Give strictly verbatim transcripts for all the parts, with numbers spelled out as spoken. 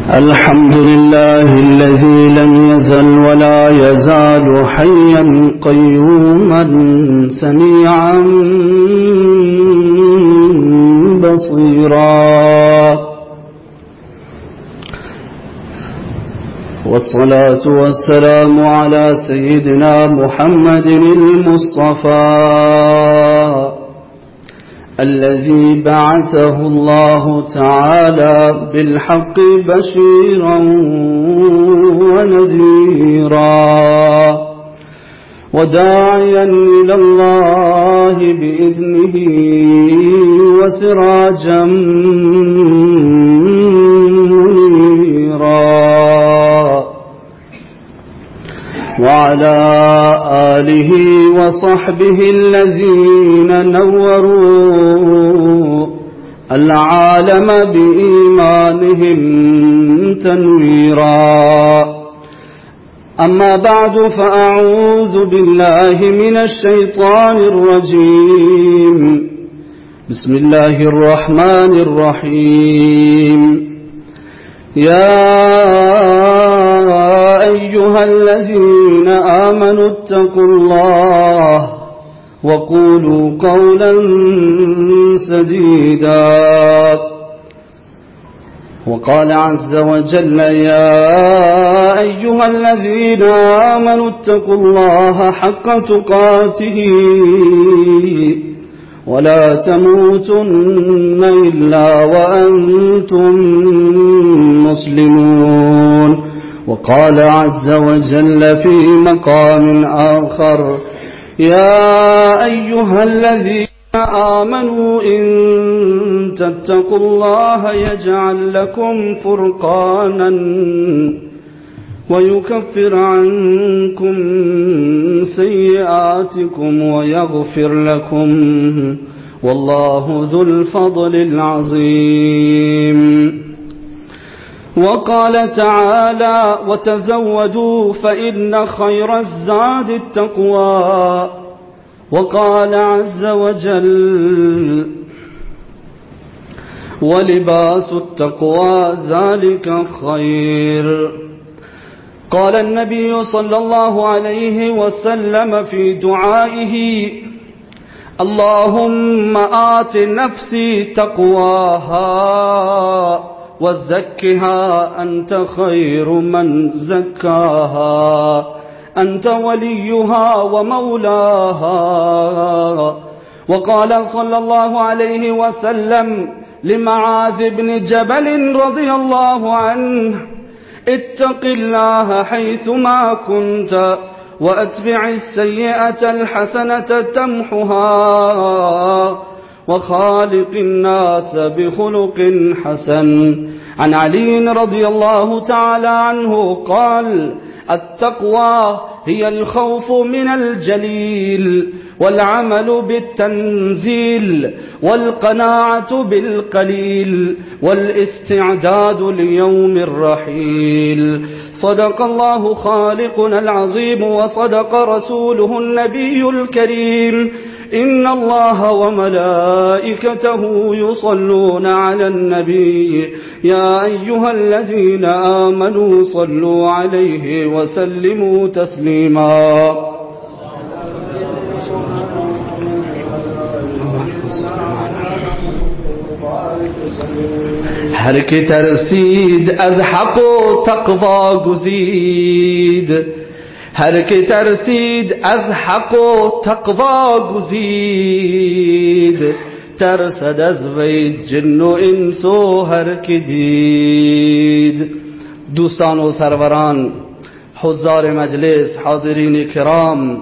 الحمد لله الذي لم يزل ولا يزال حيا قيوما سميعا بصيرا، والصلاة والسلام على سيدنا محمد المصطفى الذي بعثه الله تعالى بالحق بشيرا ونذيرا وداعيا إلى الله بإذنه وسراجا منيرا، وعلى آله وصحبه الذين نوروا العالم بإيمانهم تنويرا. أما بعد، فأعوذ بالله من الشيطان الرجيم. بسم الله الرحمن الرحيم. يا أيها الذين آمنوا اتقوا الله وقولوا قولا سديدا. وقال عز وجل: يا أيها الذين آمنوا اتقوا الله حق تقاته ولا تموتن إلا وأنتم مسلمون. وقال عز وجل في مقام آخر: يا أيها الذين آمنوا إن تتقوا الله يجعل لكم فرقانا ويكفر عنكم سيئاتكم ويغفر لكم والله ذو الفضل العظيم. وقال تعالى: وتزودوا فإن خير الزاد التقوى. وقال عز وجل: ولباس التقوى ذلك خير. قال النبي صلى الله عليه وسلم في دعائه: اللهم آت نفسي تقواها وزكها أنت خير من زكاها أنت وليها ومولاها. وقال صلى الله عليه وسلم لمعاذ بن جبل رضي الله عنه: اتق الله حيثما كنت وأتبع السيئة الحسنة تمحها وخالق الناس بخلق حسن. عن علي رضي الله تعالى عنه قال: التقوى هي الخوف من الجليل والعمل بالتنزيل والقناعة بالقليل والاستعداد ليوم الرحيل. صدق الله خالقنا العظيم وصدق رسوله النبي الكريم. إن الله وملائكته يصلون على النبي يا أيها الذين آمنوا صلوا عليه وسلموا تسليما. هر که ترسید از حق و تقوا گزید، هر که ترسید از حق و تقوا گزید، ترسد از وی جن و انس و هر که دید. دوستان و سروران، حضار مجلس، حاضرین کرام،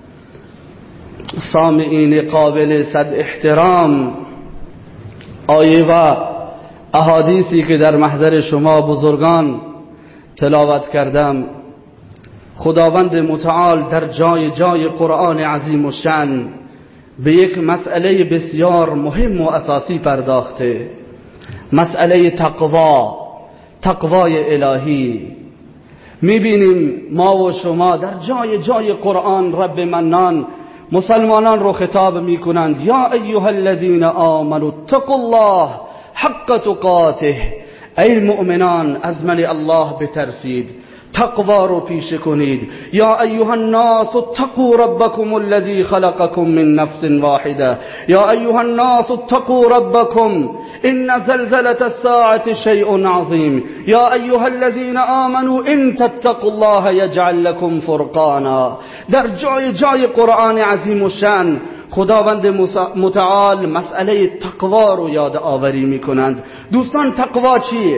سامعین قابل صد احترام، آیه و احادیثی که در محضر شما بزرگان تلاوت کردم، خداوند متعال در جای جای قرآن عظیم و شأن به یک مسئله بسیار مهم و اساسی پرداخته، مسئله تقوا، تقوای الهی. میبینیم ما و شما در جای جای قرآن رب منان مسلمانان رو خطاب میکنند: یا ایها الذین آمنوا اتقوا الله حق تقاته، ای مؤمنان از من الله بترسید، تقوا رو پیشه کنید. یا ایها الناس اتقوا ربکم الذی خلقکم من نفس واحده یا ایها الناس اتقوا ربکم ان زلزله الساعه شیء عظیم یا ایها الذین آمنوا ان تتقوا الله یجعل لكم فرقانا. در جای جای قرآن عظیم و شأن خداوند متعال مسئله تقوا رو یاد آوری می کنند. دوستان تقوا چیه؟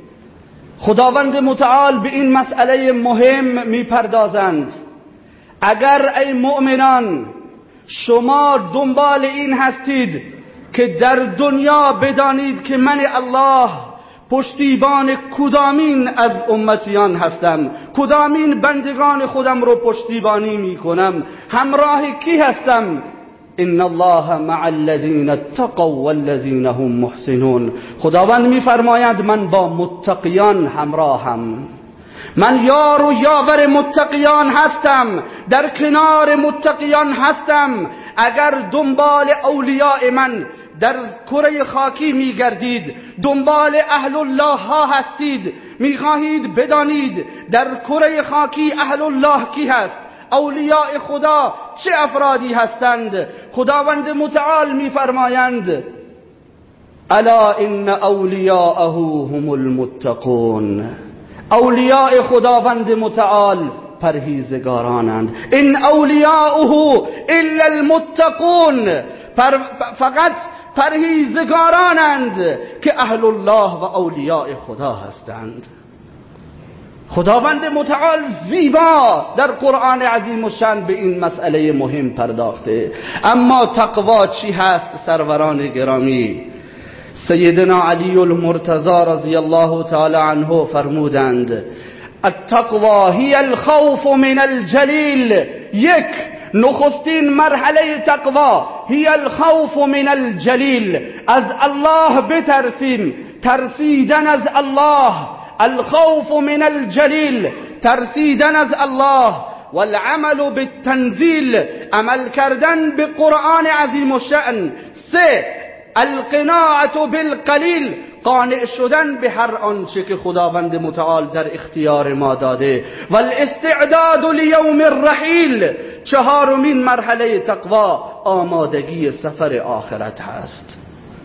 خداوند متعال به این مسئله مهم می پردازند. اگر ای مؤمنان شما دنبال این هستید که در دنیا بدانید که من الله پشتیبان کدامین از امتیان هستم، کدامین بندگان خودم رو پشتیبانی می کنم، همراه کی هستم، ان الله مع الذين اتقوا والذين هم محسنون. خداوند میفرماید من با متقیان همراهم، من یار و یاور متقیان هستم، در کنار متقیان هستم. اگر دنبال اولیاء من در کره خاکی میگردید، دنبال اهل الله ها هستید، میخواهید بدانید در کره خاکی اهل الله کی هست، اولیاء خدا چه افرادی هستند، خداوند متعال میفرمایند الا ان اولیاءه هم المتقون. اولیاء خداوند متعال پرهیزگارانند. ان اولیاءه الا المتقون، پر فقط پرهیزگارانند که اهل الله و اولیاء خدا هستند. خداوند متعال زیبا در قرآن عظیم و شان به این مسئله مهم پرداخته. اما تقوا چی هست سروران گرامی؟ سیدنا علی المرتضی رضی الله تعالی عنه فرمودند التقوا هی الخوف من الجلیل. یک نخستین مرحله تقوا هی الخوف من الجلیل، از الله بترسیم، ترسیدن از الله. الخوف من الجلیل، ترسیدن از الله. والعمل بالتنزیل، عمل کردن به قرآن عظیم و شأن. سه القناعت بالقلیل، قانع شدن به هر آنچه که خداوند متعال در اختیار ما داده. والاستعداد لیوم الرحیل، چهارمین مرحله تقوا آمادگی سفر آخرت هست.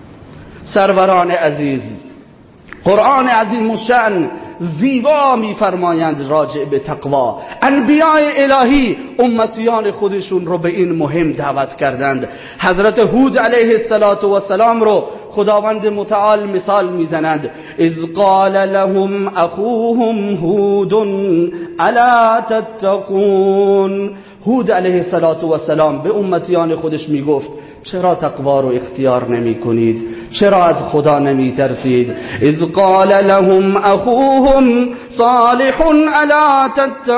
سروران عزیز، قرآن عظیم الشأن زیبا میفرمایند راجع به تقوا. انبیاء الهی امتیان خودشون رو به این مهم دعوت کردند. حضرت هود علیه السلام رو خداوند متعال مثال میزنند اذ قال لهم اخوهم هود الا تتقون. هود علیه السلام به امتیان خودش میگفت چرا تقوا رو اختیار نمی کنید؟ چرا از خدا نمی ترسید؟ اذ قال لهم اخوهم صالح الا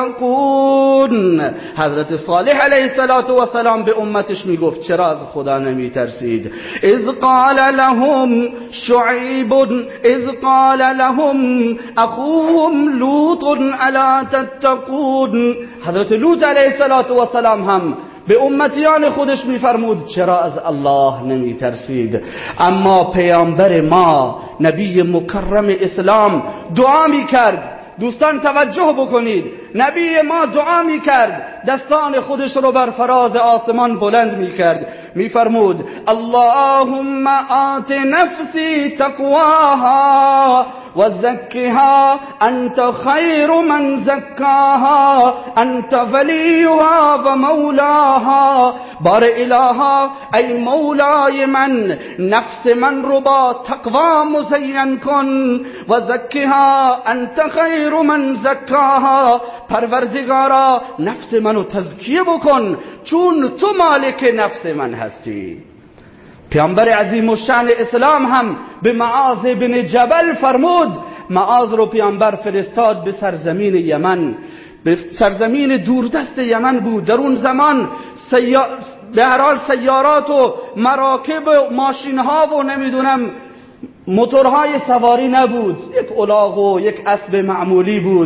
تتقون. حضرت صالح علیه السلام به امتش می گفت چرا از خدا نمی ترسید؟ اذ قال لهم شعیب اذ قال لهم اخوهم لوط الا تتقون. حضرت لوط علیه السلام هم به امتیان خودش میفرمود چرا از الله نمی ترسید؟ اما پیامبر ما نبی مکرم اسلام دعا می کرد. دوستان توجه بکنید، نبی ما دعا می کرد، دستان خودش رو بر فراز آسمان بلند می کرد، می فرمود اللهم آت نفسی تقواها و زکها انت خیر من زکاها انت ولیها و مولاها. بار الها ای مولای من، نفس من رو با تقوا مزین کن. و زکها انت خیر من زکاها، پروردگارا نفس منو تزکیه بکن چون تو مالک نفس من هستی. پیامبر عظیم الشأن اسلام هم به معاذ بن جبل فرمود. معاذ رو پیامبر فرستاد به سرزمین یمن، به سرزمین دوردست یمن بود. در اون زمان سیا... به هر حال سیارات و مراکب و ماشین‌ها و نمیدونم موتورهای سواری نبود، یک الاغ و یک اسب معمولی بود.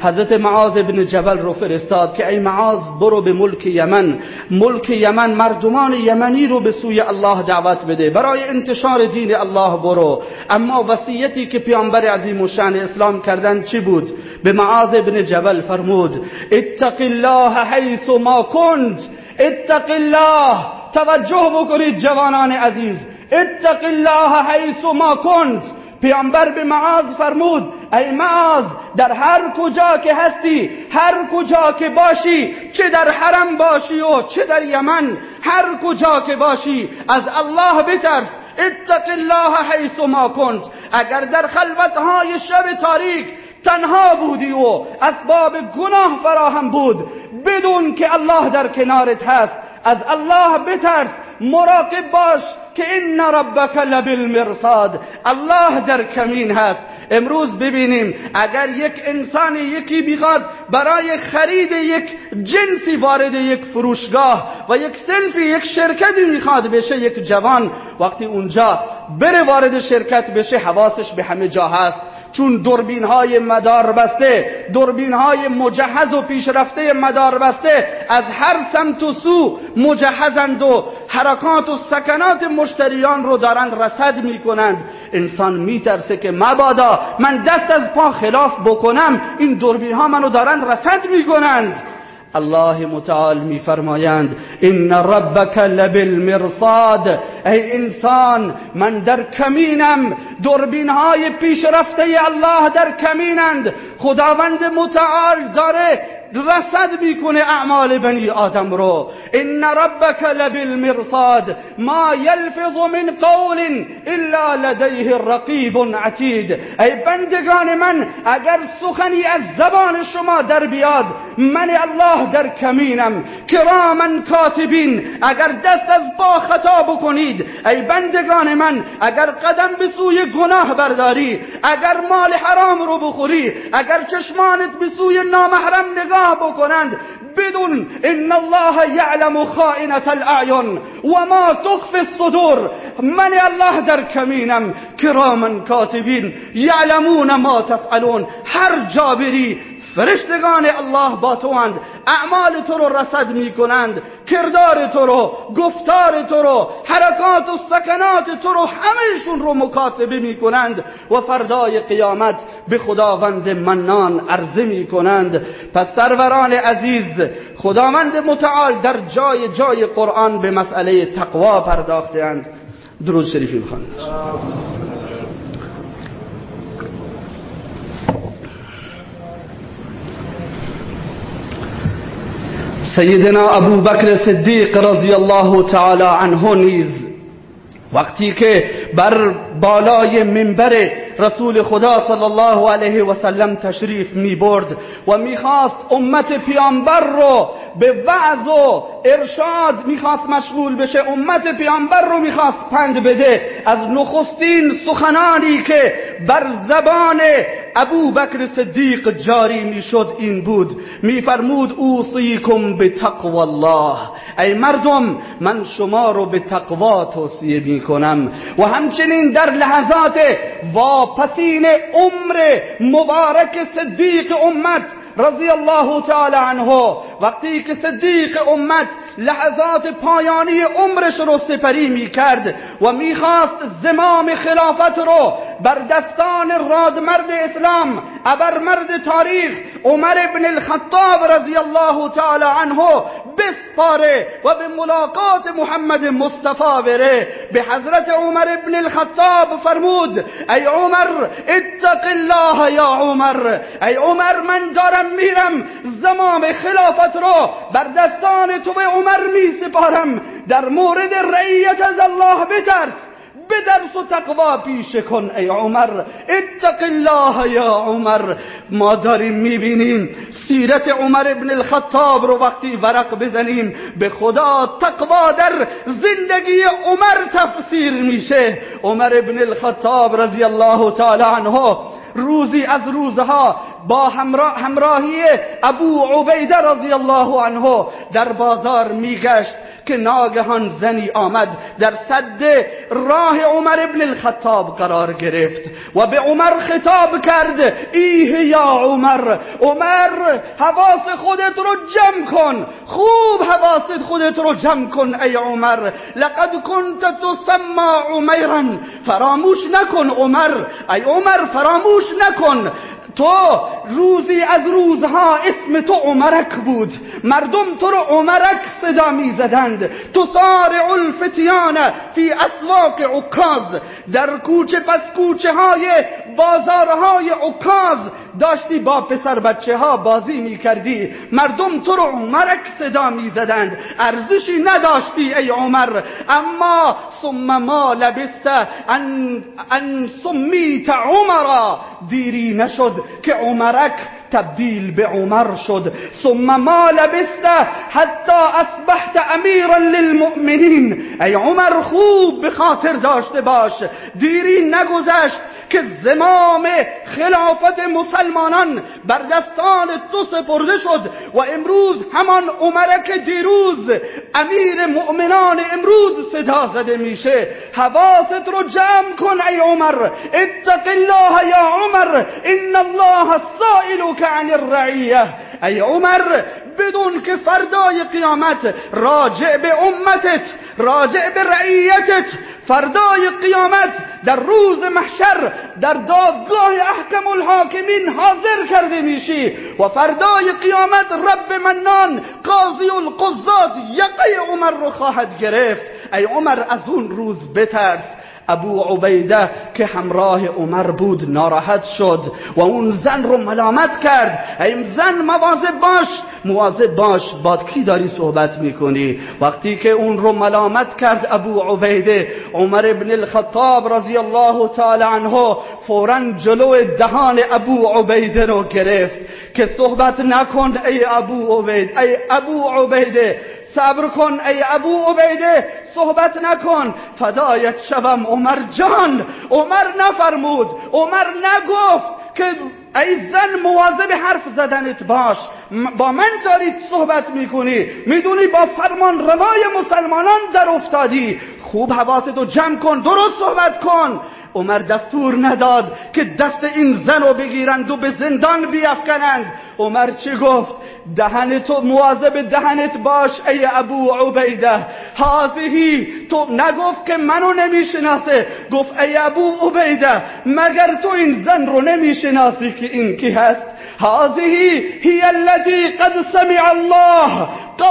حضرت معاذ بن جبل رو فرستاد که ای معاذ برو به ملک یمن، ملک یمن مردمان یمنی رو به سوی الله دعوت بده، برای انتشار دین الله برو. اما وصیتی که پیامبر عظیم الشأن اسلام کردن چی بود؟ به معاذ بن جبل فرمود اتق الله حیث ما کنت، اتق الله، توجه بکنید جوانان عزیز، اتق الله حیث ما کنت. پیامبر به معاذ فرمود ای معاذ در هر کجا که هستی، هر کجا که باشی، چه در حرم باشی و چه در یمن، هر کجا که باشی از الله بترس. اتق الله حیث ما کنت. اگر در خلوتهای شب تاریک تنها بودی و اسباب گناه فراهم بود، بدون که الله در کنارت هست، از الله بترس، مراقب باش که ان ربک لبالمرصاد، الله در کمین هست. امروز ببینیم اگر یک انسان یکی بخواد برای خرید یک جنسی وارد یک فروشگاه و یک صنفی یک شرکتی میخواد بشه، یک جوان وقتی اونجا بره وارد شرکت بشه حواسش به همه جا هست، چون دوربین های مدار بسته، دوربین های مجهز و پیشرفته مدار بسته از هر سمت و سو مجهزند و حرکات و سکنات مشتریان رو دارند رصد می کنند. انسان می ترسه که مبادا من دست از پا خلاف بکنم، این دوربین ها منو دارند رصد می کنند. الله متعال می فرمایند ان ربک لبالمرصاد، ای انسان من در کمینم، دوربین های پیشرفته الله در کمینند. خداوند متعال داره رصد میکنه اعمال بنی آدم رو. ان ربک لبالمرصاد ما یلفظ من قول الا لدیه رقیب عتید. ای بندگان من اگر سخنی از زبان شما در بیاد، من الله در کمینم، کراما کاتبین. اگر دست از پا خطا بکنید ای بندگان من، اگر قدم به سوی گناه برداری، اگر مال حرام رو بخوری، اگر چشمانت به سوی نامحرم نگاه بکنند، بدون ان الله یعلم خائنة الاعین و ما تخفی الصدور، من الله در کمینم، کراما کاتبین یعلمون ما تفعلون. هر جا بری فرشتگان الله با تو اند، اعمال تو رو رصد می کنند، کردار تو رو، گفتار تو رو، حرکات و سکنات تو رو همهشون رو مکاتبه می کنند و فردای قیامت به خداوند منان عرضه می کنند. پس سروران عزیز، خداوند متعال در جای جای قرآن به مسئله تقوا پرداخته اند. درود شریفی بخوانید. سیدنا ابو بکر صدیق رضی الله تعالی عنه نیز وقتی که بر بالای منبر رسول خدا صلی الله علیه و سلم تشریف می برد و میخواست امت پیامبر رو به وعظ و ارشاد میخواست مشغول بشه، امت پیامبر رو میخواست پند بده، از نخستین سخنانی که بر زبان ابو بکر صدیق جاری میشد این بود، میفرمود اوصیکم بتقوی الله، ای مردم من شما رو به تقوا توصیه میکنم. و همچنین در لحظات واپسین عمر مبارک صدیق امت رضی الله تعالی عنه، وقتی که صدیق امت لحظات پایانی عمرش رو سپری می کرد و می خواست زمام خلافت رو بر دستان رادمرد اسلام، ابرمرد تاریخ عمر ابن الخطاب رضی الله تعالی عنه بسپاره و به ملاقات محمد مصطفی بره، به حضرت عمر ابن الخطاب فرمود ای عمر اتق الله یا عمر، ای عمر من دارم میرم زمام خلافت رو بر دستان تو به عمر می سپارم، در مورد رعیت از الله بترس، بدرس و تقوا پیشه کن ای عمر، اتق الله یا عمر. ما داریم میبینیم سیرت عمر ابن الخطاب رو وقتی ورق بزنیم به خدا تقوا در زندگی عمر تفسیر میشه. عمر ابن الخطاب رضی الله تعالی عنه روزی از روزها با همراه همراهی ابو عبیده رضی الله عنه در بازار میگشت که ناگهان زنی آمد در صد راه عمر ابن الخطاب قرار گرفت و به عمر خطاب کرد: ایه یا عمر، عمر حواس خودت رو جمع کن، خوب حواست خودت رو جمع کن ای عمر. لقد كنت تسمى عمیرا، فراموش نکن عمر، ای عمر فراموش نکن تو روزی از روزها اسم تو عمرک بود، مردم تو رو عمرک صدا می زدند. تسارع الفتیان فی اسواق عکاظ، در کوچه پس کوچه های بازارهای عکاظ داشتی با پسر بچه ها بازی می کردی، مردم تو رو عمرک صدا می زدند، ارزشی نداشتی ای عمر. اما ثم ما لبست ان, ان سمیت عمرا، دیری نشد که عمرک تبدیل به عمر شد. ثم ما لبست حتی اصبحت امیرا للمؤمنین، ای عمر خوب به خاطر داشته باش، دیری نگذشت که زمام خلافت مسلمانان بر دستان تو سپرده شد و امروز همان عمرک دیروز امیر مؤمنان امروز صدا زده میشه. حواست رو جمع کن ای عمر. اتق الله یا عمر، ان الله السائلک عن الرعیه. ای عمر بدون که فردای قیامت راجع به امتت، راجع به رعیتت، فردای قیامت در روز محشر در دادگاه احکم الحاکمین حاضر کرده میشی و فردای قیامت رب منان قاضی القضات یقه عمر رو خواهد گرفت. ای عمر از اون روز بترس. ابو عبیده که همراه عمر بود ناراحت شد و اون زن رو ملامت کرد: ای زن مواظب باش، مواظب باش با کی داری صحبت میکنی. وقتی که اون رو ملامت کرد ابو عبیده، عمر ابن الخطاب رضی الله تعالی عنه فوراً جلو دهان ابو عبیده رو گرفت که صحبت نکن ای ابو عبیده، ای ابو عبیده صبر کن ای ابو عبیده، صحبت نکن، فدایت شوم عمر جان. عمر نفرمود، عمر نگفت که ای زن مواظب حرف زدنت باش، با من دارید صحبت میکنی، میدونی با فرمان روای مسلمانان در افتادی، خوب حواستو جمع کن، درست صحبت کن. عمر دستور نداد که دست این زن رو بگیرند و به زندان بیفکنند. عمر چه گفت؟ دهنت مواظب دهنت باش ای ابو عبیده. هذه، تو نگفت که منو نمیشناسه، گفت ای ابو عبیده مگر تو این زن رو نمیشناسی که این کی هست؟ هذه هی التي قد سمع الله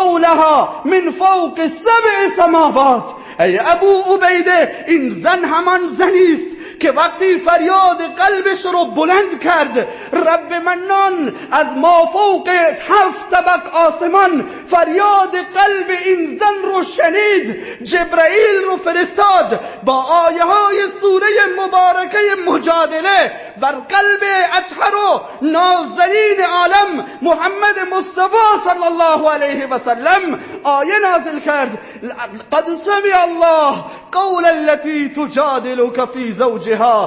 قولها من فوق سبع سماوات. ای ابو عبیده این زن همان زنیست که وقتی فریاد قلبش رو بلند کرد، رب منان از ما فوق هفت طبق آسمان فریاد قلب این زن رو شنید، جبرائیل رو فرستاد با آیه های سوره مبارکه مجادله بر قلب اطهر و نازنین عالم محمد مصطفی صلی الله علیه و سلم آیه نازل کرد: قد سمع الله قول التي تجادلك في زوجها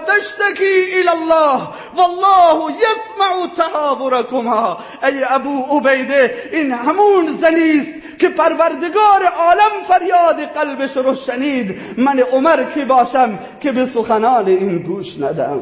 وتشتكي الى الله والله يسمع تحاوركما. ای ابو عبیده این همون زنیست که پروردگار عالم فریاد قلبش رو شنید. من عمر کی باشم که به سخنان این گوش ندم؟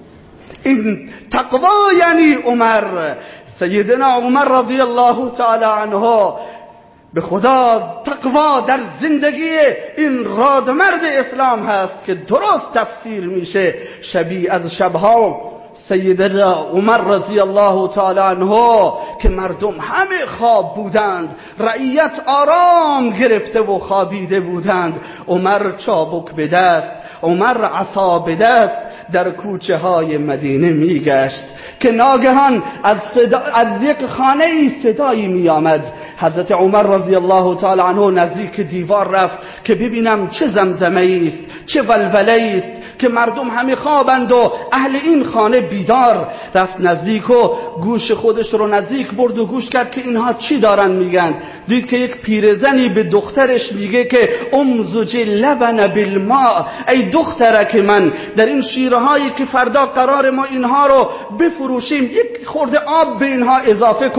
این تقوا یعنی عمر. سیدنا عمر رضی الله تعالی عنه به خدا تقوا در زندگی این رادمرد اسلام هست که درست تفسیر میشه. شبی از شبها سیدنا عمر رضی الله تعالی عنه که مردم همه خواب بودند، رعیت آرام گرفته و خوابیده بودند، عمر چابک به دست، عمر عصا به دست در کوچه های مدینه میگشت که ناگهان از, صدا از یک خانه ای صدایی می آمد. حضرت عمر رضی الله تعالی عنه نزدیک دیوار رفت که ببینم چه زمزمه است، چه ولوله است که مردم همه خوابند و اهل این خانه بیدار. رفت نزدیک و گوش خودش رو نزدیک برد و گوش کرد که اینها چی دارن میگن. دید که یک پیرزنی به دخترش میگه که امزج لبن بالماء، ای دخترک من در این شیره هایی که فردا قرار ما اینها رو بفروشیم یک خورده آب به اینها اضافه کن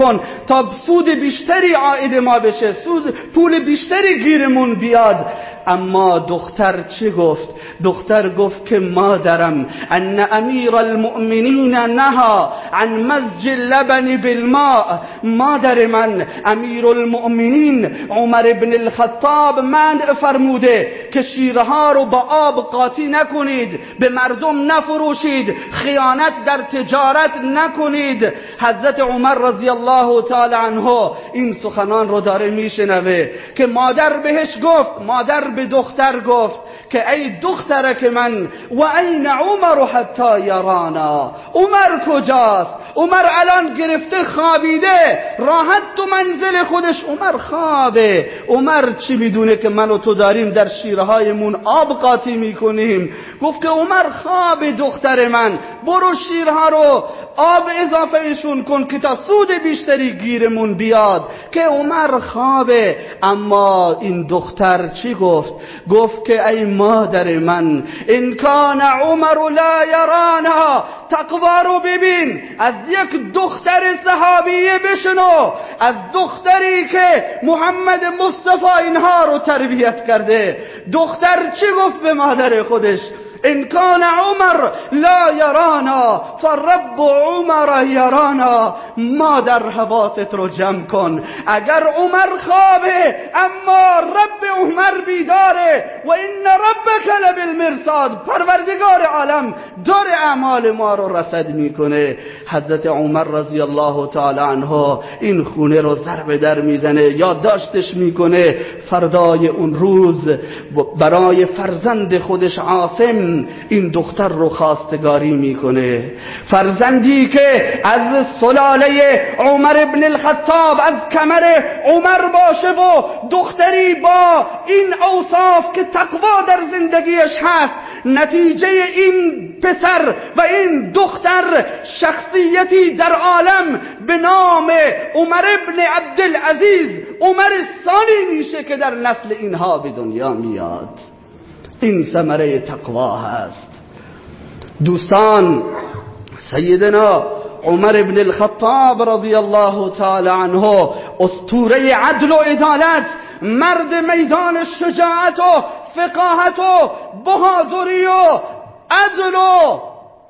تا سود بیشتری عائد ما بشه، سود پول بیشتری گیرمون بیاد. اما دختر چه گفت؟ دختر گفت که مادرم ان امیر المؤمنین نها عن مزج اللبن بالماء، مادر من امیر المؤمنین عمر ابن الخطاب منع فرموده که شیرها رو با آب قاطی نکنید، به مردم نفروشید، خیانت در تجارت نکنید. حضرت عمر رضی الله تعالی عنه این سخنان رو داره میشنوه که مادر بهش گفت، مادر به دختر گفت که ای دخترک من و این عمر حتی یرانا، عمر کجاست؟ عمر الان گرفته خوابیده، راحت تو منزل خودش، عمر خوابه. عمر چی میدونه که من و تو داریم در شیرهایمون آب قاطی میکنیم؟ گفت که عمر خوابه دختر من، برو شیرها رو آب اضافهشون کن که تا سود بیشتری گیرمون بیاد، که عمر خوابه. اما این دختر چی گفت؟ گفت که ای مادر من ان کان عمر لا یرانا، تقوا رو ببین، از یک دختر صحابیه بشنو، از دختری که محمد مصطفی اینها رو تربیت کرده. دختر چی گفت به مادر خودش؟ ان کان عمر لا یرانا فرب عمر یرانا. مادر حواست رو جمع کن، اگر عمر خوابه اما رب عمر بیداره. و ان ربک لبالمرصاد، پروردگار عالم داره اعمال ما رو رصد میکنه. حضرت عمر رضی الله تعالی عنه این خونه رو ضرب در میزنه، یادداشتش میکنه، فردای اون روز برای فرزند خودش عاصم این دختر رو خواستگاری میکنه. فرزندی که از سلاله عمر ابن الخطاب، از کمر عمر باشه و دختری با این اوصاف که تقوا در زندگیش هست. نتیجه این پسر و این دختر شخصیتی در عالم به نام عمر ابن عبدالعزیز، عمر ثانی میشه که در نسل اینها به دنیا میاد. این ثمره تقوا هست. دوستان، سیدنا عمر ابن الخطاب رضی الله تعالی عنه اسطوره عدل و عدالت، مرد میدان شجاعت و فقاهت و بهادری و عدل و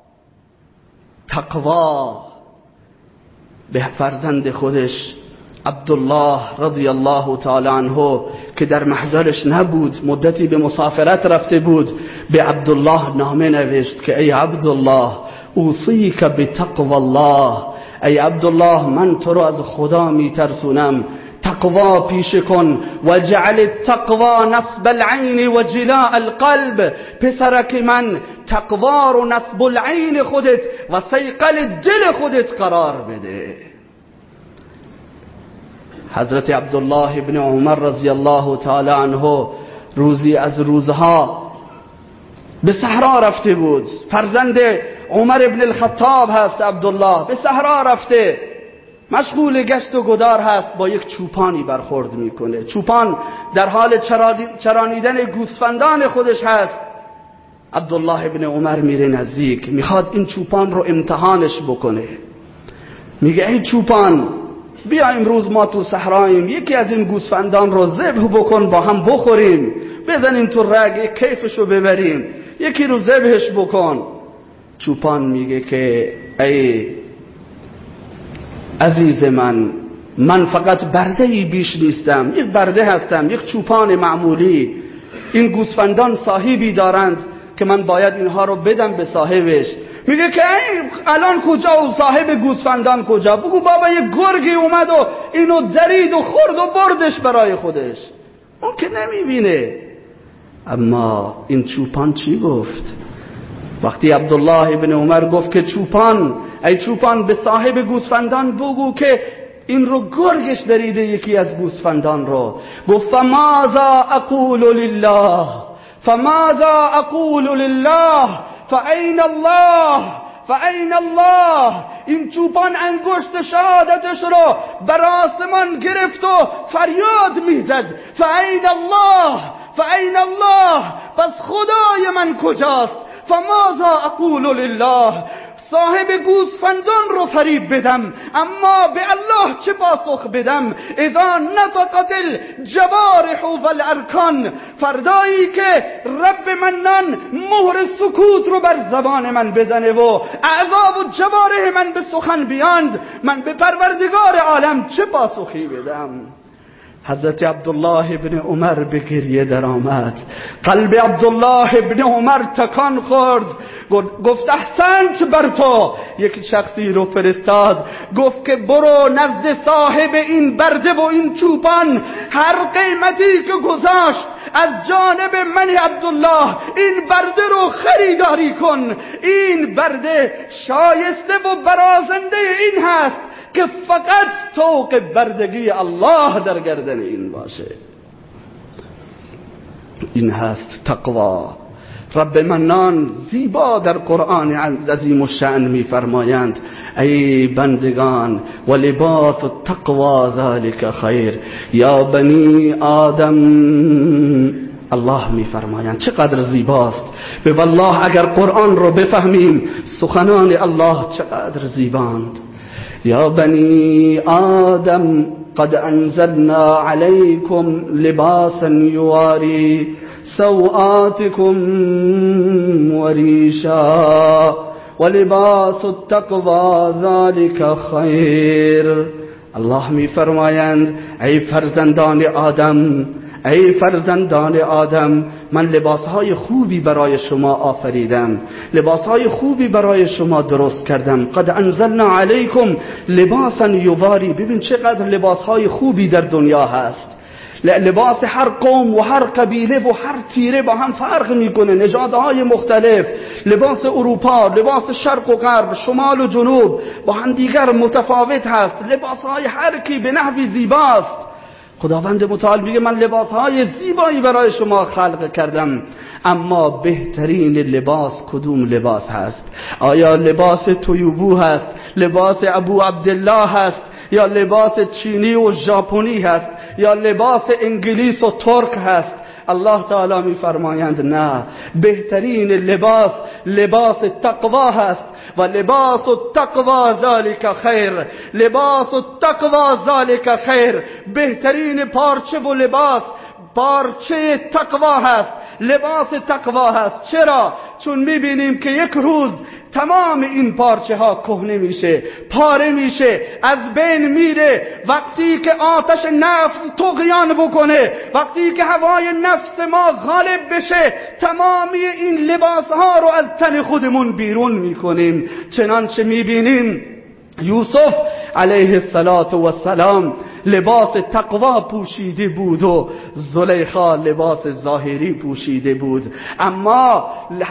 تقوا، به فرزند خودش عبدالله رضی الله تعالی عنه که در محضرش نبود، مدتی به مسافرت رفته بود، به عبدالله نامه نوشت که ای عبدالله اوصیک بتقوى الله، ای عبدالله من تو رو از خدا میترسونم، تقوا پیش کن. و جعل التقوا نصب العین و جلاء القلب، پسرک من تقوا رو نصب العین خودت و صیقل دل خودت قرار بده. حضرت عبدالله ابن عمر رضی الله تعالی عنه روزی از روزها به صحرا رفته بود. فرزند عمر ابن الخطاب هست عبدالله، به صحرا رفته، مشغول گشت و گدار هست، با یک چوپانی برخورد میکنه. چوپان در حال چرانیدن گوسفندان خودش هست. عبدالله ابن عمر میره نزدیک، میخواد این چوپان رو امتحانش بکنه. میگه ای چوپان، بیا امروز ما تو صحراییم، یکی از این گوسفندان رو ذبح بکن با هم بخوریم، بزنیم تو رگ کیفشو ببریم، یکی رو ذبحش بکن. چوپان میگه که ای عزیز من، من فقط برده‌ای بیش نیستم، یک برده هستم، یک چوپان معمولی. این گوسفندان صاحبی دارند که من باید اینها رو بدم به صاحبش. میگه که ای الان کجا و صاحب گوسفندان کجا؟ بگو بابا یک گرگی اومد و اینو درید و خورد و بردش برای خودش. اون که نمیبینه. اما این چوپان چی گفت؟ وقتی عبدالله ابن عمر گفت که چوپان، ای چوپان به صاحب گوسفندان بگو که این رو گرگش دریده یکی از گوسفندان رو. گفت فماذا اقول لله، فماذا اقول لله فأین الله، فأین الله. این چوپان انگشت شهادتش رو بر آسمان گرفت و فریاد میزد فأین الله، فأین الله، پس خدای من کجاست؟ فماذا اقول لله، صاحب گوسفندان رو فریب بدم، اما به الله چه پاسخ بدم؟ اذا نطقت الجوارح والارکان، فردایی که رب منان مهر سکوت رو بر زبان من بزنه و اعضا و جوارح من به سخن بیاند، من به پروردگار عالم چه پاسخی بدم؟ حضرت عبدالله ابن عمر به گریه در آمد. قلب عبدالله ابن عمر تکان خورد. گفت احسنت بر تو. یک شخصی رو فرستاد، گفت که برو نزد صاحب این برده و این چوپان، هر قیمتی که گذاشت از جانب من عبدالله این برده رو خریداری کن. این برده شایسته و برازنده این هست که فقط طوق بردگی الله در گردن این باشه. این هست تقوا. رب منان زیبا در قرآن عظیم الشأن می فرمایند ای بندگان و لباس التقوا ذلك خیر یا بنی آدم. الله می فرمایند چقدر زیباست. به والله اگر قرآن رو بفهمیم سخنان الله چقدر زیباند. یا بنی آدم قد انزلنا علیکم لباسا یواری سوآتكم وريشا ولباس التقوى ذلك خیر. الله می فرمایند ای فرزندان آدم، ای فرزندان آدم، من لباسهای خوبی برای شما آفریدم، لباسهای خوبی برای شما درست کردم. قد انزلنا علیکم لباسا یواری. ببین چقدر لباسهای خوبی در دنیا هست. لباس هر قوم و هر قبیله و هر تیره با هم فرق میکنه، نژادهای مختلف. لباس اروپا، لباس شرق و غرب، شمال و جنوب با هم دیگر متفاوت هست. لباسهای هر کی به نحوی زیباست. خداوند متعال میگه من لباسهای زیبایی برای شما خلق کردم، اما بهترین لباس کدوم لباس هست؟ آیا لباس تویوبو هست، لباس ابو عبدالله هست، یا لباس چینی و ژاپنی هست، یا لباس انگلیس و ترک هست؟ الله تعالی می فرمایند نه، بهترین لباس لباس تقوا هست و لباس التقوا ذلك خیر. لباس التقوا ذلك خیر. بهترین پارچه و لباس پارچه تقوا هست، لباس تقوا هست. چرا؟ چون میبینیم که یک روز تمام این پارچه ها کهنه میشه، پاره میشه، از بین میره. وقتی که آتش نفس طغیان بکنه، وقتی که هوای نفس ما غالب بشه، تمامی این لباس ها رو از تن خودمون بیرون میکنیم. چنانچه میبینیم یوسف علیه السلام لباس تقوا پوشیده بود و زلیخا لباس ظاهری پوشیده بود، اما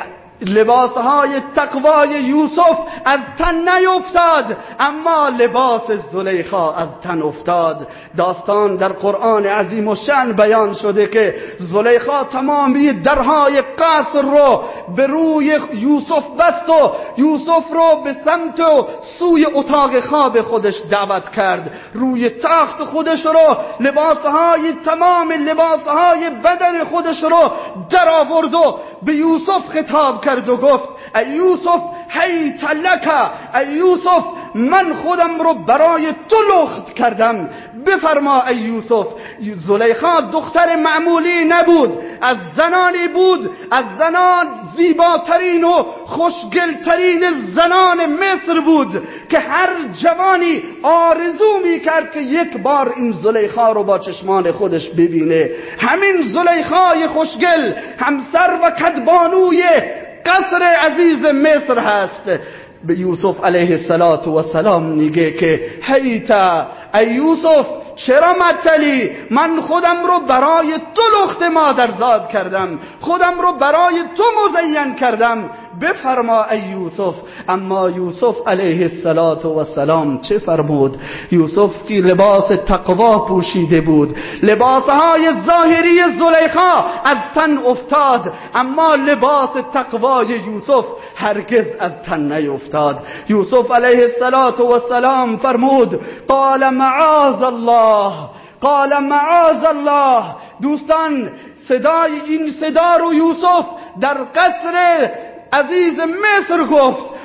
لباسهای تقوای یوسف از تن نیفتاد، اما لباس زلیخا از تن افتاد. داستان در قرآن عظیم الشأن بیان شده که زلیخا تمامی درهای قصر رو به روی یوسف بست و یوسف رو به سمت و سوی اتاق خواب خودش دعوت کرد. روی تخت خودش رو لباسهای تمام لباسهای بدن خودش رو در آورد و به یوسف خطاب کرد و گفت ای یوسف حیت لک، ای یوسف من خودم رو برای تو لخت کردم، بفرما ای یوسف. زلیخا دختر معمولی نبود، از زنانی بود، از زنان زیباترین و خوشگلترین زنان مصر بود که هر جوانی آرزو می کرد که یک بار این زلیخا رو با چشمان خودش ببینه. همین زلیخای خوشگل همسر و کدبانوی قصر عزیز مصر هست. به یوسف علیه السلام میگه که حیتا ای یوسف چرا متلی؟ من خودم رو برای تو لخت مادرزاد کردم، خودم رو برای تو مزین کردم، بفرما ای یوسف. اما یوسف علیه السلام چه فرمود؟ یوسف که لباس تقوا پوشیده بود، لباسهای ظاهری زلیخا از تن افتاد، اما لباس تقوای یوسف هرگز از تن نیفتاد. یوسف علیه السلام فرمود قال معاذ الله، قال معاذ الله. دوستان صدای این صدا رو یوسف در قصر عزیز مصر گفت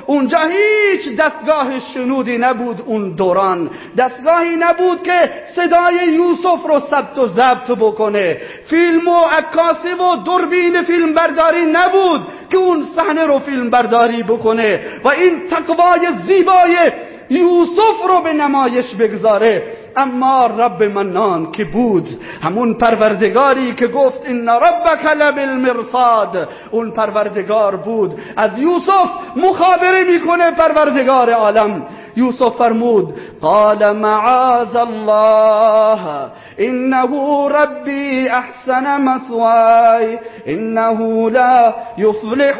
اونجا هیچ دستگاه شنودی نبود. اون دوران دستگاهی نبود که صدای یوسف رو ثبت و ضبط بکنه. فیلم و عکاسی و دوربین فیلم برداری نبود که اون صحنه رو فیلم برداری بکنه و این تقوای زیبای یوسف رو به نمایش بگذاره. اما رب منان که بود، همون پروردگاری که گفت ان ربک لبالمرصاد، اون پروردگار بود. از یوسف مخابره میکنه پروردگار عالم. یوسف فرمود قال معاذ الله انه ربی احسن مثوای انه لا یفلح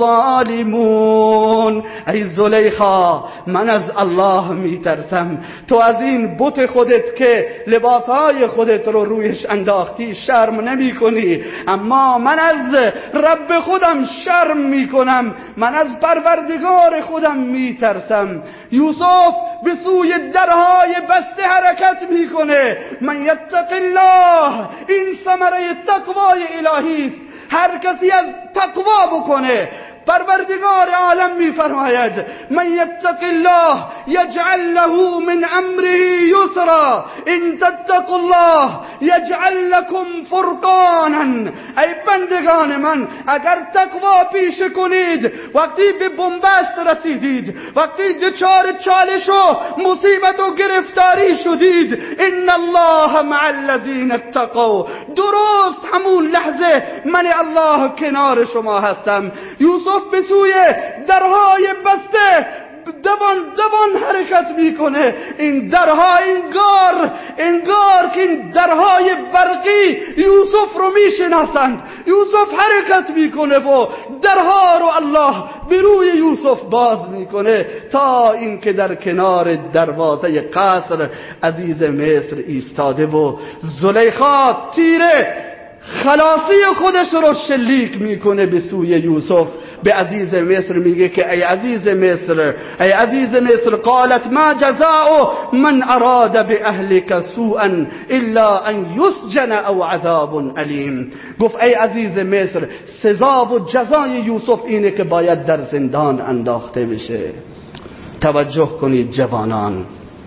الظالمون. ای زلیخا، من از الله میترسم. تو از این بت خودت که لباسهای خودت رو رویش انداختی شرم نمی کنی، اما من از رب خودم شرم میکنم، من از پروردگار خودم میترسم. یوسف به سوی درهای بسته حرکت میکنه. من یتق الله، این ثمره تقوای الهی است. هر کسی از تقوا بکنه، پروردگار عالم میفرماید من یتق الله یجعل له من امره یسرا ان تتقوا الله یجعل لكم فرقانا. ای بندگان من، اگر تقوا پیش کنید، وقتی به بنبست رسیدید، وقتی دچار چالش و مصیبت و گرفتاری شدید، ان الله مع الذین اتقوا، درست همون لحظه من الله کنار شما هستم. یوسف به سوی درهای بسته دوان دوان حرکت میکنه. این درها انگار انگار که این درهای برقی یوسف رو میشناسند. یوسف حرکت میکنه و درها رو الله به روی یوسف باز میکنه تا اینکه در کنار دروازه قصر عزیز مصر ایستاده و زلیخا تیره خلاصی خودش رو شلیک میکنه به سوی یوسف. به عزیز مصر میگه که ای عزیز مصر، ای عزیز مصر، قالت ما جزاء من اراد باهلك سوءا الا ان یسجن او عذاب علیم. گفت ای عزیز مصر، سزا و جزای یوسف اینه که باید در زندان انداخته بشه. توجه کنید جوانان،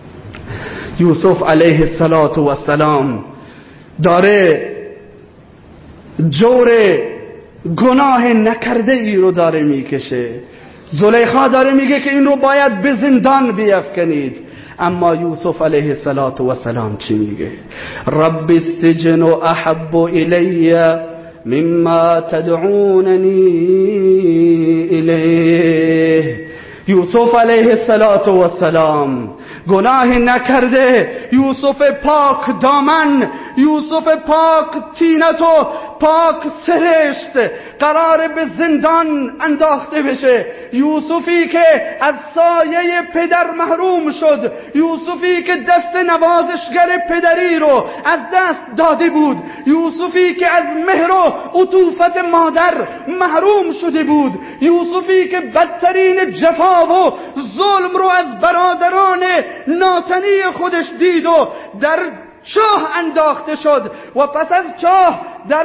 یوسف علیه السلام داره جور گناه نکرده ای رو داره میکشه. زلیخا داره میگه که این رو باید به زندان بیفکنید. اما یوسف علیه السلام چی میگه؟ رب السجن احب الی مما تدعوننی الیه. یوسف علیه السلام گناه نکرده، یوسف پاک دامن، یوسف پاک تینت و پاک سرشت قرار به زندان انداخته بشه. یوسفی که از سایه پدر محروم شد، یوسفی که دست نوازشگر پدری رو از دست داده بود، یوسفی که از مهر و عطوفت مادر محروم شده بود، یوسفی که بدترین جفا و ظلم رو از برادران ناتنی خودش دید و در چاه انداخته شد و پس از چاه در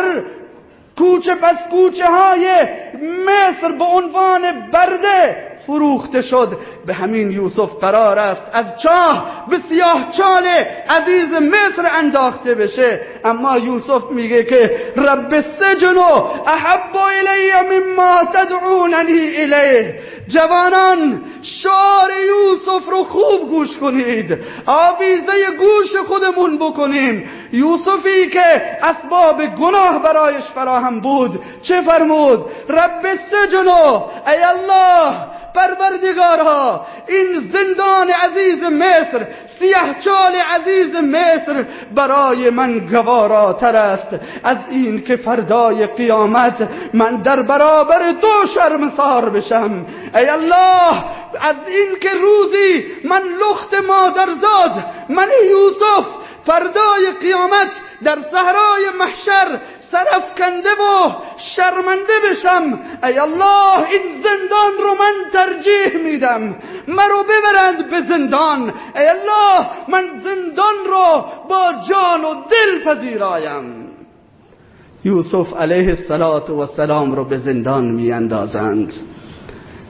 کوچه پس کوچه های مصر به عنوان برده فروخته شد. به همین یوسف قرار است از چاه به سیاه چال عزیز مصر انداخته بشه. اما یوسف میگه که رب السجن احب الی مما تدعوننی الیه. جوانان، شعار یوسف رو خوب گوش کنید، آویزه گوش خودمون بکنیم. یوسفی که اسباب گناه برایش فراهم بود چه فرمود؟ رب السجن، ای الله پروردگارها، این زندان عزیز مصر، سیاه چال عزیز مصر برای من گواراتر است از این که فردای قیامت من در برابر تو شرمسار بشم. ای الله، از این که روزی من لخت مادرزاد، من یوسف، فردای قیامت در صحرای محشر سرفکنده و شرمنده بشم. ای الله، این زندان رو من ترجیح میدم، مرا ببرند به زندان. ای الله، من زندان رو با جان و دل پذیرایم. یوسف علیه السلام رو به زندان می اندازند.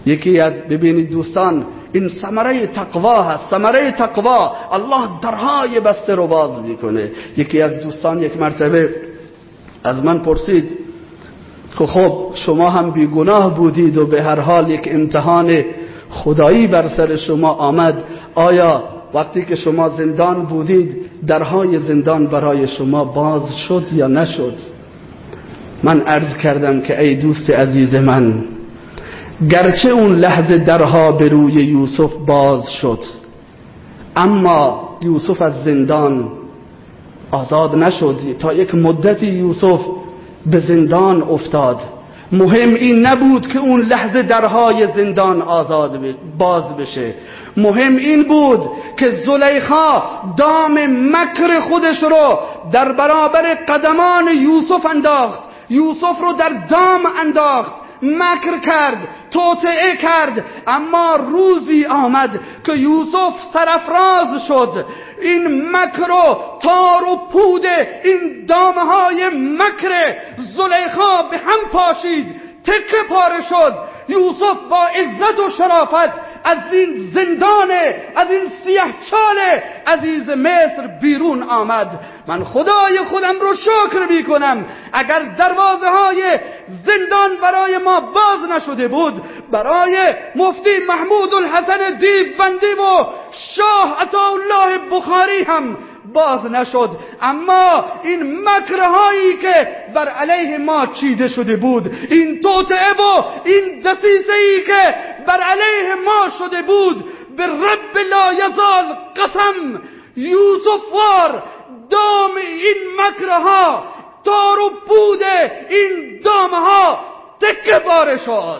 یکی از ببینید دوستان، این ثمره تقوا هست. ثمره تقوا الله درهای بسته رو باز میکنه. یکی از دوستان یک مرتبه از من پرسید خب خب شما هم بیگناه بودید و به هر حال یک امتحان خدایی بر سر شما آمد، آیا وقتی که شما زندان بودید درهای زندان برای شما باز شد یا نشد؟ من عرض کردم که ای دوست عزیز من، گرچه اون لحظه درها به روی یوسف باز شد، اما یوسف از زندان آزاد نشد. تا یک مدتی یوسف به زندان افتاد. مهم این نبود که اون لحظه درهای زندان آزاد باز بشه، مهم این بود که زلیخا دام مکر خودش رو در برابر قدمان یوسف انداخت، یوسف رو در دام انداخت، مکر کرد، توطئه کرد. اما روزی آمد که یوسف سرافراز شد، این مکر و تار و پود این دامهای مکر زلیخا به هم پاشید، تکه پاره شد. یوسف با عزت و شرافت از این زندان، از این سیه‌چال عزیز مصر بیرون آمد. من خدای خودم رو شکر می کنم، اگر دروازه های زندان برای ما باز نشده بود، برای مفتی محمود الحسن دیوبندی و شاه عطاالله بخاری هم باز نشد. اما این مکرهایی که بر علیه ما چیده شده بود، این توطئه و این دسیسه‌ای که بر علیه ما شده بود، به رب لا یزال قسم، یوسف وار دام این مکرها، تار و پود این دامها تکه پاره شد.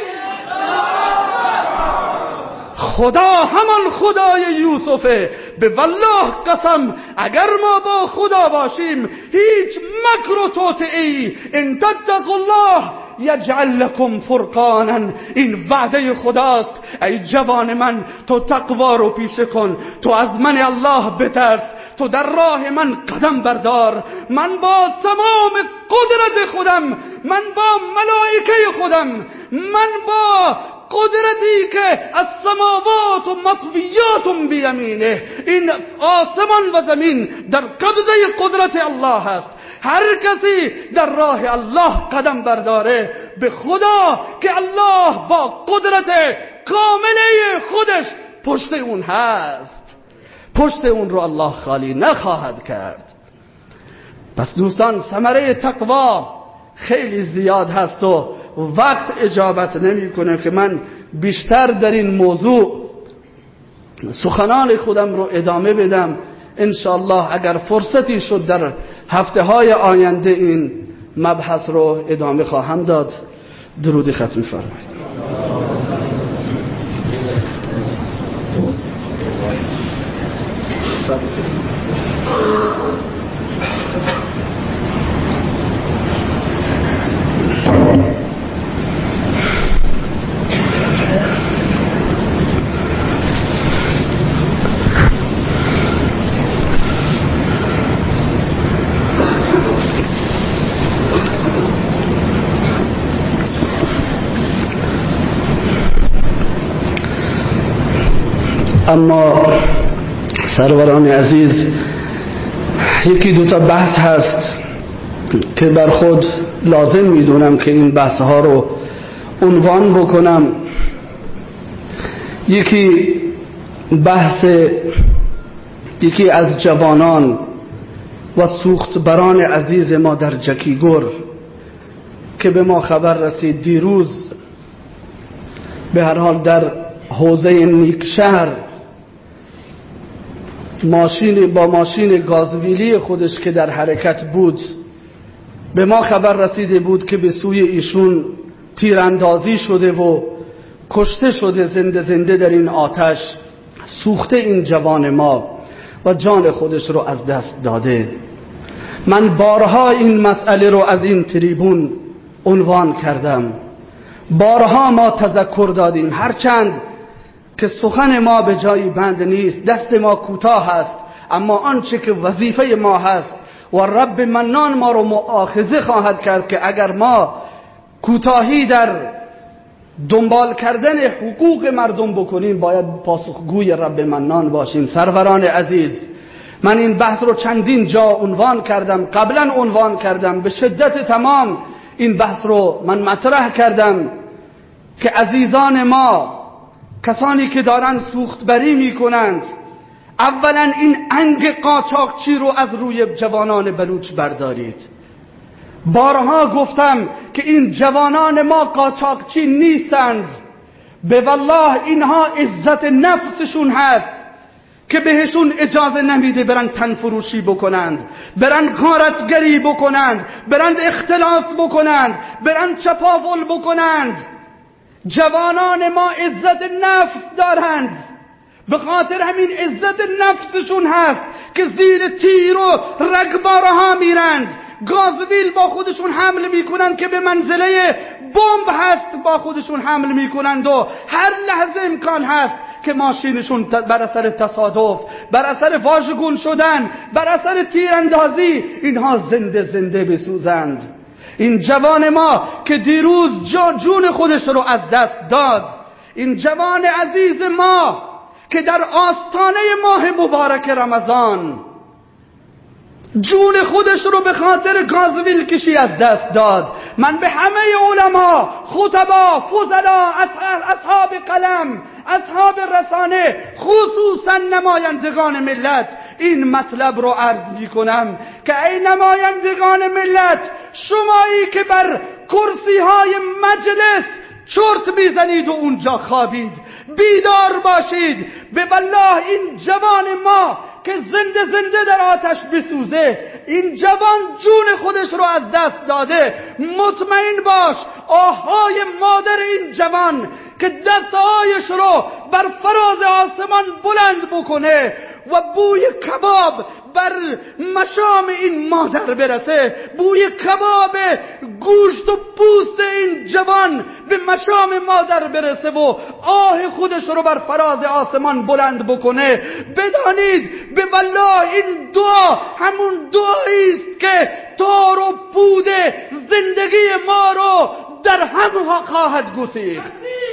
خدا همان خدای یوسفه. به والله قسم، اگر ما با خدا باشیم هیچ مکر و توطئه‌ای، ان تتقوا الله یجعل لکم فرقانا، این وعده خداست. ای جوان من، تو تقوا رو پیشه کن، تو از من الله بترس، تو در راه من قدم بردار. من با تمام قدرت خودم، من با ملائکه خودم، من با قدرتی که از سماوات و مطویات بیمینه، این آسمان و زمین در قبضه قدرت الله هست. هر کسی در راه الله قدم برداره، به خدا که الله با قدرت کامله خودش پشت اون هست، پشت اون رو الله خالی نخواهد کرد. پس دوستان، ثمره تقوا خیلی زیاد هست و وقت اجابت نمیکنه که من بیشتر در این موضوع سخنان خودم رو ادامه بدم. انشاءالله اگر فرصتی شد در هفته های آینده این مبحث رو ادامه خواهم داد. درود ختم فرمایید. اما سروران عزیز، یکی دوتا بحث هست که بر خود لازم میدونم که این بحث ها رو عنوان بکنم. یکی بحث یکی از جوانان و سوختبران عزیز ما در جکیگور که به ما خبر رسید دیروز، به هر حال در حوزه نیکشهر، ماشین با ماشین گازویلی خودش که در حرکت بود، به ما خبر رسیده بود که به سوی ایشون تیراندازی شده و کشته شده زنده زنده در این آتش سوخته این جوان ما و جان خودش رو از دست داده. من بارها این مسئله رو از این تریبون عنوان کردم، بارها ما تذکر دادیم، هرچند که سخن ما به جایی بند نیست، دست ما کوتاه است، اما آنچه که وظیفه ما هست و رب منان ما رو مؤاخذه خواهد کرد که اگر ما کوتاهی در دنبال کردن حقوق مردم بکنیم باید پاسخگوی رب منان باشیم. سروران عزیز، من این بحث رو چندین جا عنوان کردم، قبلا عنوان کردم، به شدت تمام این بحث رو من مطرح کردم که عزیزان ما، کسانی که دارن سوختبری میکنند، اولا این انگ قاچاقچی رو از روی جوانان بلوچ بردارید. بارها گفتم که این جوانان ما قاچاقچی نیستند، به والله اینها عزت نفسشون هست که بهشون اجازه نمیده برن تنفروشی بکنند، برن غارتگری بکنند، برن اختلاس بکنند، برن چپاول بکنند. جوانان ما عزت نفس دارند، به خاطر همین عزت نفسشون هست که زیر تیر و رگباره ها میرند، گازویل با خودشون حمل میکنند که به منزله بمب هست با خودشون حمل میکنند و هر لحظه امکان هست که ماشینشون بر اثر تصادف، بر اثر واژگون شدن، بر اثر تیراندازی اینها زنده زنده بسوزند. این جوان ما که دیروز جون خودش رو از دست داد، این جوان عزیز ما که در آستانه ماه مبارک رمضان جون خودش رو به خاطر گازویل کشی از دست داد، من به همه علما، خطبا، فضلا، اصحاب قلم، اصحاب رسانه، خصوصا نمایندگان ملت این مطلب رو عرض می کنم که ای نمایندگان ملت، شمایی که بر کرسی های مجلس چرت میزنید و اونجا خوابید، بیدار باشید. به والله این جوان ما که زنده زنده در آتش بسوزه، این جوان جون خودش رو از دست داده، مطمئن باش آهای مادر این جوان که دستهایش رو بر فراز آسمان بلند بکنه و بوی کباب بر مشام این مادر برسه، بوی کباب گوشت و پوست این جوان به مشام مادر برسه و آه خودش رو بر فراز آسمان بلند بکنه، بدانید به والله این دعا همون دعایی است که تار و پود زندگی ما رو در هم خواهد گسیخت.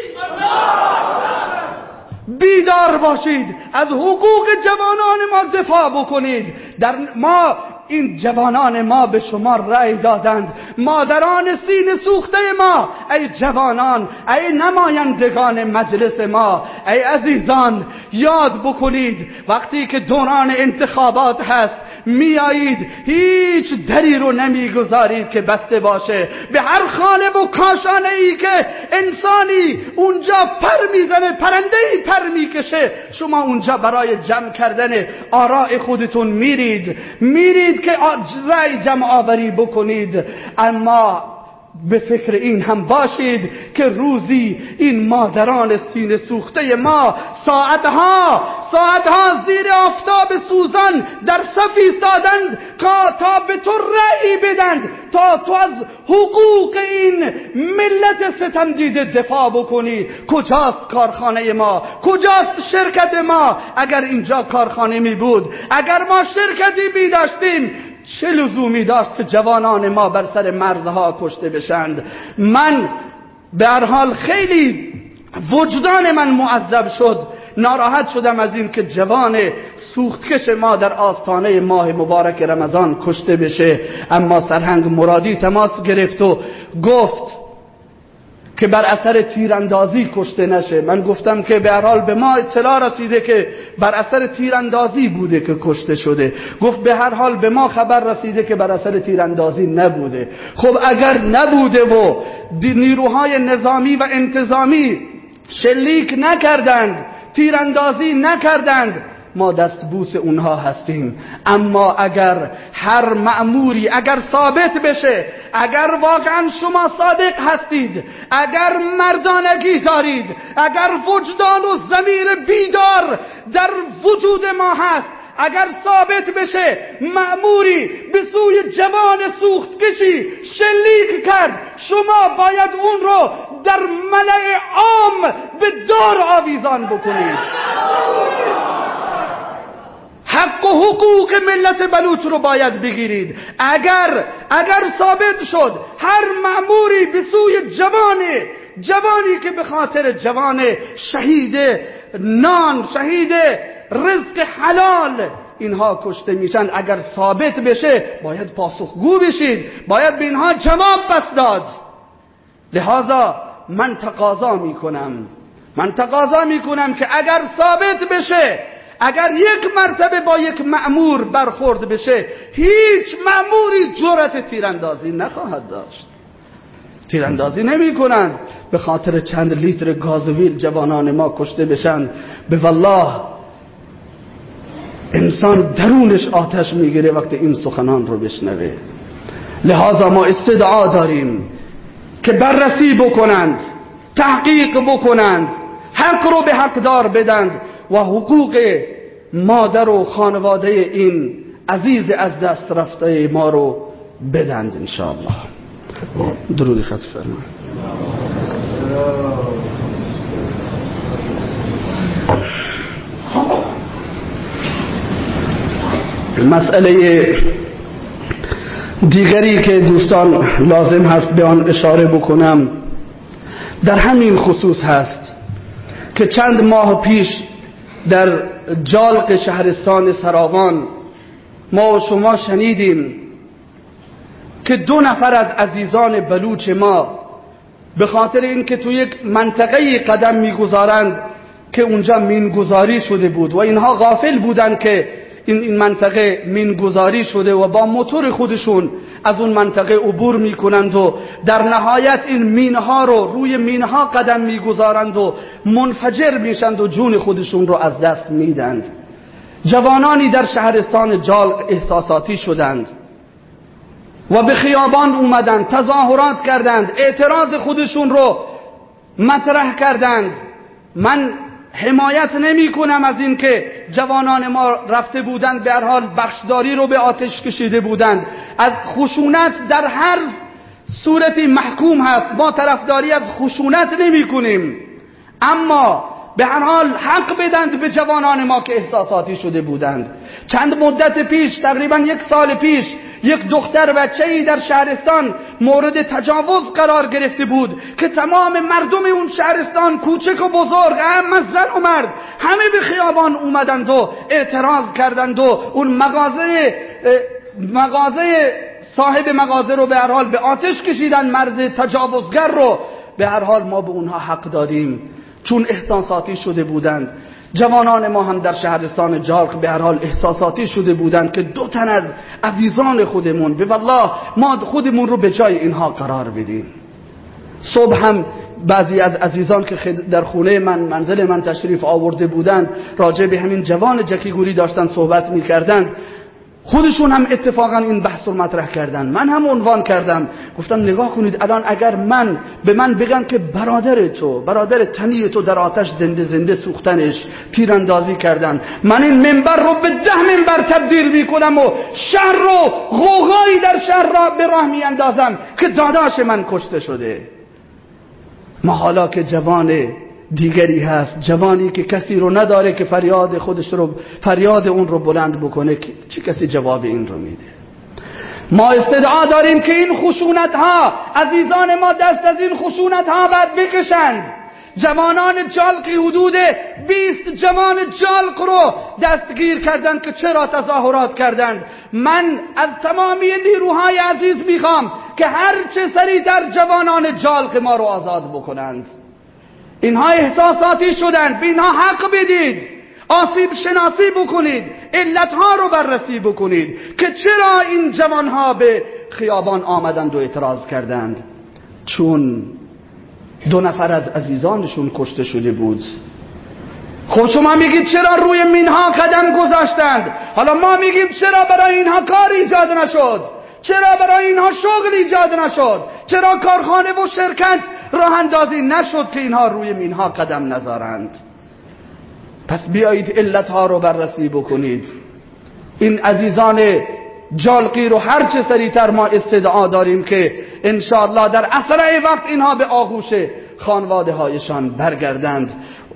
بیدار باشید، از حقوق جوانان ما دفاع بکنید. در ما این جوانان ما به شما رأی دادند، مادران سینه سوخته ما، ای جوانان، ای نمایندگان مجلس ما، ای عزیزان، یاد بکنید وقتی که دوران انتخابات هست میایید هیچ دری رو نمیگذارید که بسته باشه. به هر خانه و کاشانه ای که انسانی اونجا پر میزنه، پرنده ای پر میکشه، شما اونجا برای جمع کردن آراء خودتون میرید میرید که رأی جمع آوری بکنید. اما به فکر این هم باشید که روزی این مادران سینه سوخته ما ساعتها ساعتها زیر آفتاب سوزان در صف ایستادند تا به تو رأی بدند، تا تو از حقوق این ملت ستم دیده دفاع بکنی. کجاست کارخانه ما؟ کجاست شرکت ما؟ اگر اینجا کارخانه می بود، اگر ما شرکتی می داشتیم، چه لزومی داشت که جوانان ما بر سر مرزها کشته بشند؟ من به هر حال خیلی وجدان من معذب شد، ناراحت شدم از این که جوان سوختکش ما در آستانه ماه مبارک رمضان کشته بشه. اما سرهنگ مرادی تماس گرفت و گفت که بر اثر تیراندازی کشته نشه. من گفتم که به هر حال به ما اطلاع رسیده که بر اثر تیراندازی بوده که کشته شده. گفت به هر حال به ما خبر رسیده که بر اثر تیراندازی نبوده. خب اگر نبوده و نیروهای نظامی و انتظامی شلیک نکردند، تیراندازی نکردند، ما دستبوس اونها هستیم. اما اگر هر مأموری اگر ثابت بشه، اگر واقعا شما صادق هستید، اگر مردانگی دارید، اگر وجدان و ضمیر بیدار در وجود ما هست، اگر ثابت بشه مأموری به سوی جوان سوختکشی شلیک کرد، شما باید اون رو در ملأ عام به دار آویزان بکنید. حق و حقوق ملت بلوچ رو باید بگیرید. اگر اگر ثابت شد هر مأموری به سوی جوان جوانی که به خاطر جوان شهید نان، شهید رزق حلال اینها کشته میشن، اگر ثابت بشه باید پاسخگو بشید، باید به اینها جواب بس داد. لذا من تقاضا میکنم من تقاضا میکنم که اگر ثابت بشه، اگر یک مرتبه با یک مأمور برخورد بشه، هیچ مأموری جرأت تیراندازی نخواهد داشت. تیراندازی نمی کنند به خاطر چند لیتر گازوئیل جوانان ما کشته بشن. به والله انسان درونش آتش میگیره وقتی این سخنان رو بشنوه. لذا ما استدعا داریم که بررسی بکنند، تحقیق بکنند، حق رو به حقدار بدند و حقوق مادر و خانواده این عزیز از دست رفته ما رو بدند انشاءالله. درود خط فرمایید. مسئله دیگری که دوستان لازم هست به آن اشاره بکنم در همین خصوص هست که چند ماه پیش در جالق شهرستان سراوان ما و شما شنیدیم که دو نفر از عزیزان بلوچ ما به خاطر اینکه تو یک منطقه قدم میگذارند که اونجا مینگذاری شده بود و اینها غافل بودند که این این منطقه مینگذاری شده و با موتور خودشون از اون منطقه عبور میکنند و در نهایت این مینها رو روی مینها قدم میگذارند و منفجر میشند و جون خودشون رو از دست میدند. جوانانی در شهرستان جالق احساساتی شدند و به خیابان اومدند، تظاهرات کردند، اعتراض خودشون رو مطرح کردند. من حمایت نمی کنم از این که جوانان ما رفته بودند به هر حال بخشداری رو به آتش کشیده بودند. از خشونت در هر صورتی محکوم هست، ما طرفداری از خشونت نمی کنیم، اما به هر حال حق بدند به جوانان ما که احساساتی شده بودند. چند مدت پیش، تقریبا یک سال پیش، یک دختر بچه‌ای در شهرستان مورد تجاوز قرار گرفته بود که تمام مردم اون شهرستان، کوچک و بزرگ، هم زن و مرد، همه به خیابان اومدند و اعتراض کردند و اون مغازه مغازه صاحب مغازه رو به هر حال به آتش کشیدن، مرد تجاوزگر رو. به هر حال ما به اونها حق دادیم چون احساساتی شده بودند. جوانان ما هم در شهرستان جالق به هر حال احساساتی شده بودند که دو تن از عزیزان خودمون، به والله ما خودمون رو به جای اینها قرار بدیم. صبح هم بعضی از عزیزان که در خونه من، منزل من تشریف آورده بودند، راجع به همین جوان جکیگوری داشتن صحبت می‌کردند. خودشون هم اتفاقا این بحث رو مطرح کردن. من هم عنوان کردم، گفتم نگاه کنید الان اگر من به من بگن که برادر تو، برادر تنی تو در آتش زنده زنده سوختنش، تیراندازی کردن، من این منبر رو به ده منبر تبدیل میکنم و شهر رو، غوغایی در شهر را به راه میاندازم که داداش من کشته شده. ما حالا که جوان دیگری هست، جوانی که کسی رو نداره که فریاد خودش رو، فریاد اون رو بلند بکنه، چه کسی جواب این رو میده؟ ما استدعا داریم که این خشونت ها، عزیزان ما دست از این خشونت ها باید بکشند. جوانان جالقی حدود بیست جوان جالق رو دستگیر کردند که چرا تظاهرات کردند. من از تمامی نیروهای عزیز میخوام که هر چه سریعتر جوانان جالق ما رو آزاد بکنند. اینها احساساتی شدند، به اینها حق بدید، آسیب شناسی بکنید، علتها رو بررسی بکنید که چرا این جوانها به خیابان آمدند و اعتراض کردند. چون دو نفر از عزیزانشون کشته شده بود. خب شما میگید چرا روی مینها قدم گذاشتند؟ حالا ما میگیم چرا برای اینها کار ایجاد نشد؟ چرا برای اینها شغل ایجاد نشد؟ چرا کارخانه و شرکت راه اندازی نشد که اینها روی مینها قدم نذارند؟ پس بیایید علتها رو بررسی بکنید. این عزیزان جالقی رو هر چه سریعتر ما استدعا داریم که انشاءالله در اسرع وقت اینها به آغوش خانواده هایشان برگردند.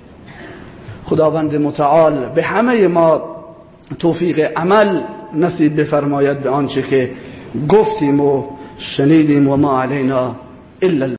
خداوند متعال به همه ما توفیق عمل نصیب بفرماید به آنچه که گفتیم و شنیدیم. و ما علینا الا